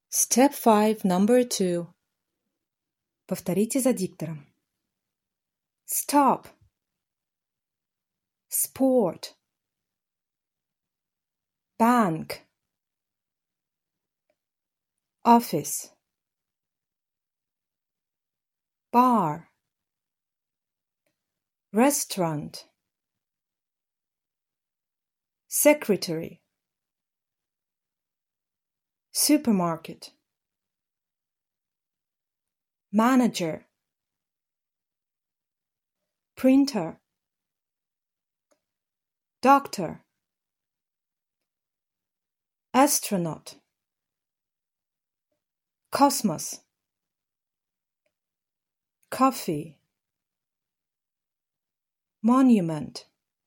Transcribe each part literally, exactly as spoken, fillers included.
Step five, number two. Повторите за диктором. Stop. Sport. Bank. Office. Bar. Restaurant. Secretary. Supermarket. Manager. Printer. Doctor. Astronaut. Cosmos. Coffee. Monument.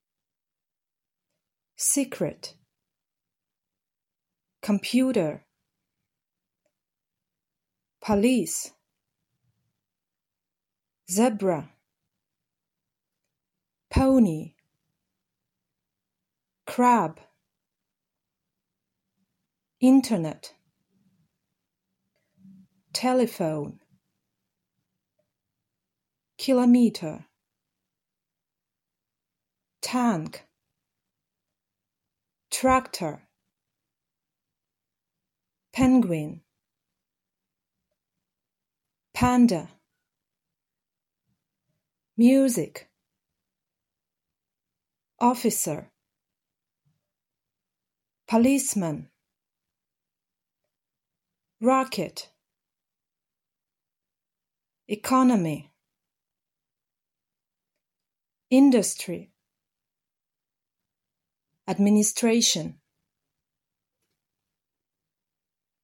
Secret. Computer. Police. Zebra. Pony. Crab. Internet. Telephone. Kilometer. Tank. Tractor. Penguin. Panda. Music. Officer. Policeman. Rocket. Economy. Industry. Administration.